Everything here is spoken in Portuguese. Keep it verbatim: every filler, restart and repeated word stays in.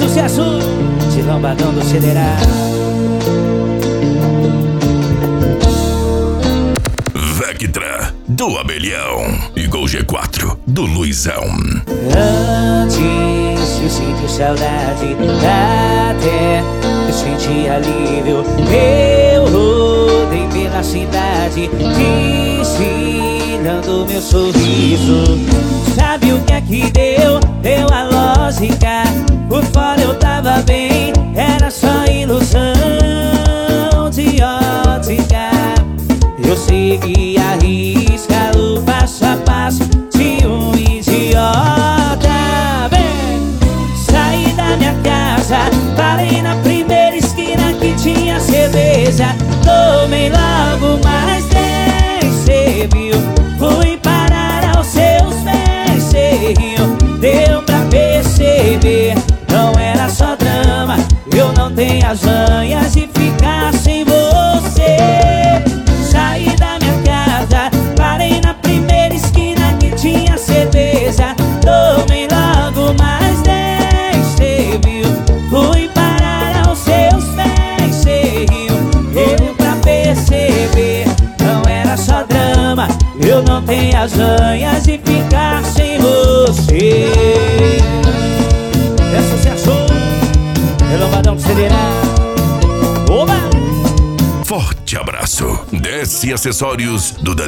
sucesso de Lambadão do Cederá. Vectra do Abelhão e Gol G quatro do Luizão. Antes eu senti saudade, até eu senti alívio. Eu rodei pela cidade, desfilando meu sorriso. Sabe o que é que deu? Deu a lógica. Por fora eu tava bem, era só ilusão de ótica. Eu segui a risca o passo a passo de um idiota. Bem, saí da minha casa, parei na primeira esquina que tinha cerveja. Tomei logo mais nem cê viu. Fui parar aos seus pés, cê riu. Deu pra perceber, não era só drama. Eu não tenho as manhas de ficar sem você. Saí da minha casa, parei na primeira esquina que tinha cerveja. Tomei logo mais dez, cê viu. Fui parar aos seus pés, cê riu. Deu pra perceber, não era só drama. Eu não tenho as manhas de ficar sem você. É sucesso, é Lambadão do Cederá. Oba! Forte abraço. Desce Acessórios do